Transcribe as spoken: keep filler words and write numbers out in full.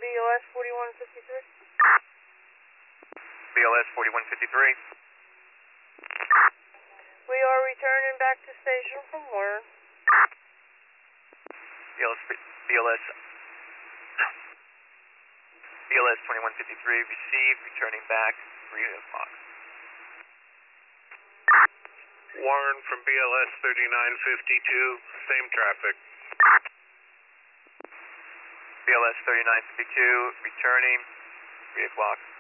B L S forty-one fifty-three. B L S forty-one fifty-three. We are returning back to station from Warren. B L S, B L S, B L S twenty-one fifty-three received, returning back, three o'clock. Warren from B L S thirty-nine fifty-two, same traffic. B L S thirty-nine fifty-two, returning, three o'clock.